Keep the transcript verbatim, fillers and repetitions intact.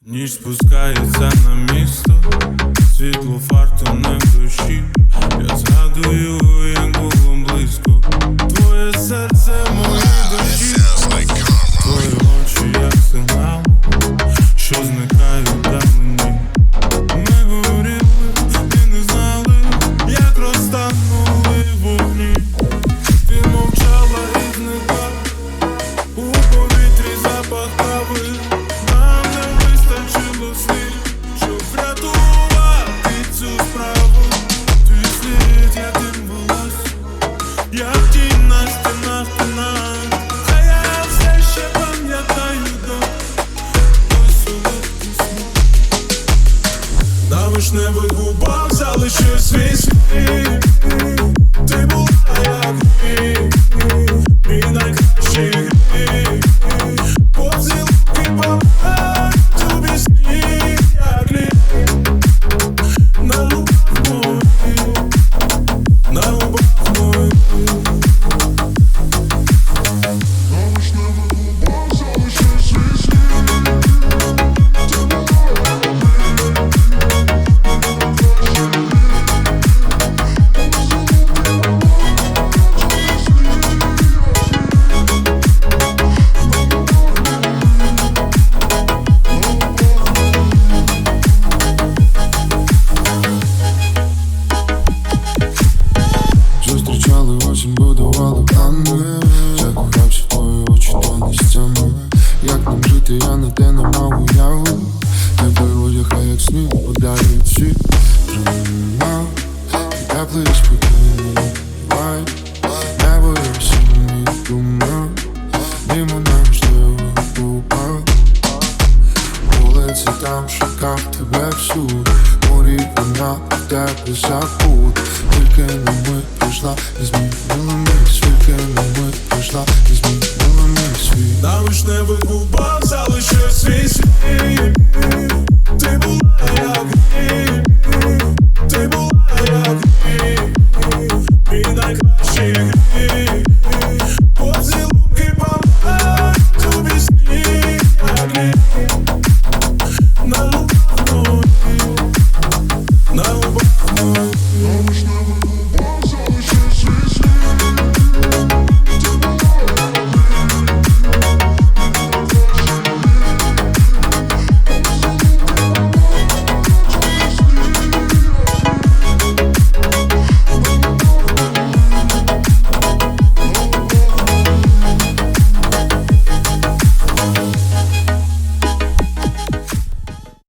Ніч спускається на місто, світло фарту не в душі. Я згадую, як було близько. Твоє серце, мої душі. Твої очі, як сигнал, що зникає вдалині. Ми горіли і не знали, як розтанули вогні. Ти мовчала і зникла, у повітрі запах кави. Щоб врятувати цю справу, твій слід, я тим волос, як тінь на стінах тонах. А я все ще пам'ятаю до той солодкий смак. На вишневих губах залишив свій слід. Ти була як мій, мій найкращий гріх. Поцілунки пам'ять у вісні. Будували плани, закохався в твої очі тонкостями. Як нам жити, я на те не мав уяви. Тебе одягає, як сніг, ударюють світ. Тримав, і теплий спокійний вайб. Не боюся, не думав, мимо неможливо упав. Вулиці там шукав тебе всюди. Морі, вона, а тебе забуд. Тільки на мить прийшла і змінила мій світ. Тільки на мить прийшла і змінила мій світ. На вишневих губах залишив свій слід.